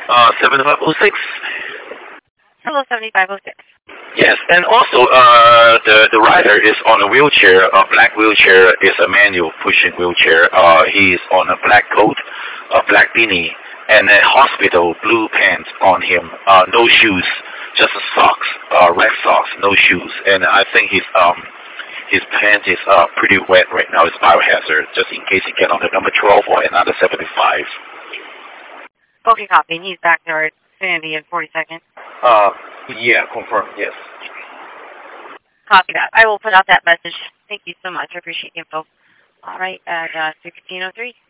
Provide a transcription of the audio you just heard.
7506. Hello, 7506. Yes, and also the rider is on a wheelchair, a black wheelchair. Is a manual pushing wheelchair. He is on a black coat, a black beanie, and a hospital blue pants on him. No shoes, just socks, red socks, no shoes. And I think his pants is pretty wet right now. It's biohazard, just in case he get on the number 12 or another 75. Okay, copy. He's backyard Sandy in 40 seconds. Yeah, confirmed. Yes. Copy that. I will put out that message. Thank you so much. I appreciate the info. All right, at 1603.